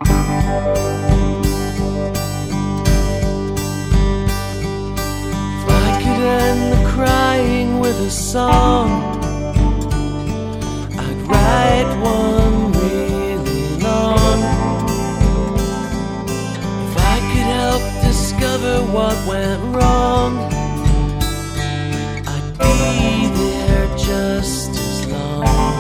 If I could end the crying with a song, I'd write one really long. If I could help discover what went wrong, I'd be there just as long.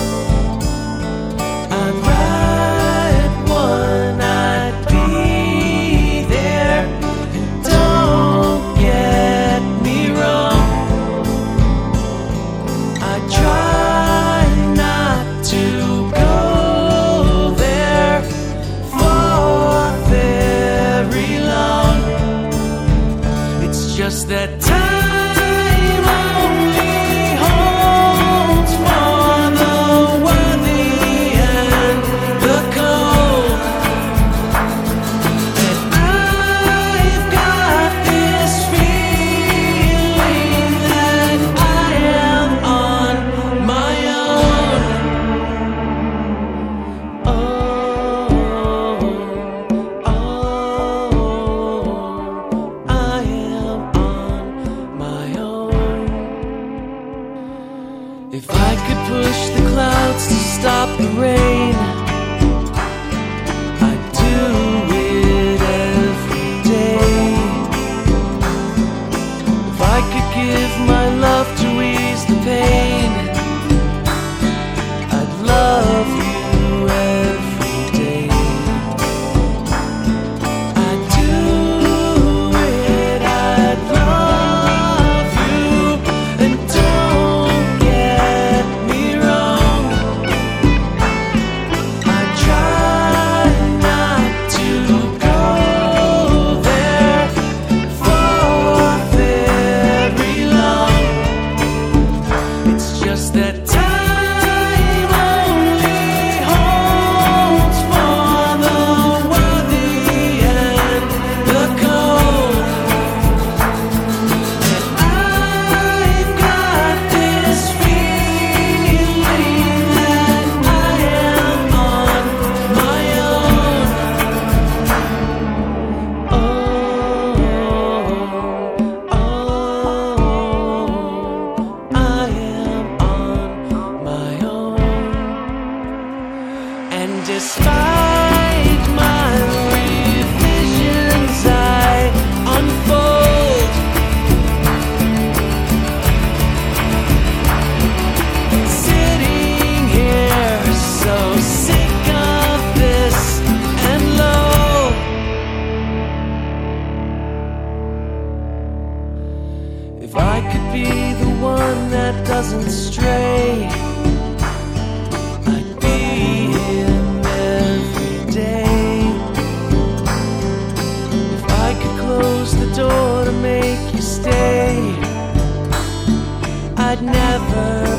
I'd write one, I'd be there. Don't get me wrong, I try not to go there for very long. It's just that time only holds for the worthy and the cold. And I've got this feeling that I am on my own. Oh, I am on my own. If I could push the clouds to stop the rain, I'd do it every day. If I could give my love to ease the pain, I'd love you every day. I'd do it, I'd love you, and don't get me wrong, I try not to go there for very long. It's just that time only holds for the worthy and the cold. And I've got this feeling that I am on my own. Oh, I am on my own. And despite my revisions, I unfold, sitting here so sick of this and low. If I could be the one that doesn't stray, I'd be him every day. If I could close the door to make you stay, I'd never